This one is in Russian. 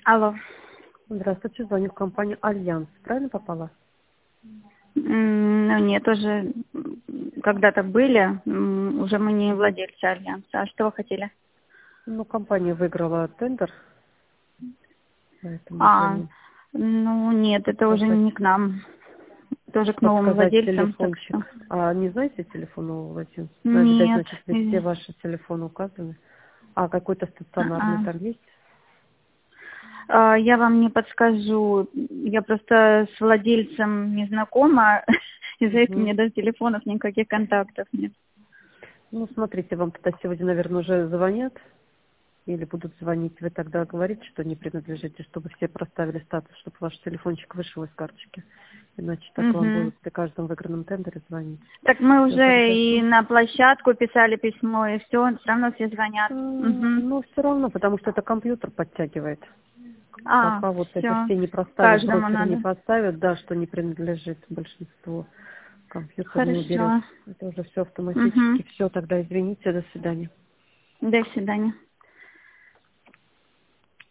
Алло. Здравствуйте, звоню в компанию «Альянс». Правильно попала? Ну, нет, уже когда-то были, уже мы не владельцы Альянса. А что вы хотели? Ну, компания выиграла тендер, поэтому А, звоню. ну, нет, это уже Сказать, не к нам, тоже к новым подсказать владельцам, так что... телефончик. А не знаете телефон нового владельца? Надо дать, Нет, значит, если все ваши телефоны указаны. А какой-то стационарный там есть? Я вам не подскажу, я просто с владельцем не знакома, из-за этого у Мгм. меня даже телефонов никаких контактов нет. Ну, смотрите, вам тогда сегодня, наверное, уже звонят. Или будут звонить, вы тогда говорите, что не принадлежите, чтобы все проставили статус, чтобы ваш телефончик вышел из карточки. Иначе так вам Мгм. будут при каждом выигранном тендере звонить. Так мы Все уже и хорошо. на площадку писали письмо, и все равно все звонят. Мгм. Ну, все равно, потому что это компьютер подтягивает. А, Пока вот это все. все не проставят, Каждому брокеры не надо. поставят, да, что не принадлежит большинству, компьютер не уберет. Хорошо. Это уже все Угу. автоматически. Все, тогда извините, до свидания. До свидания.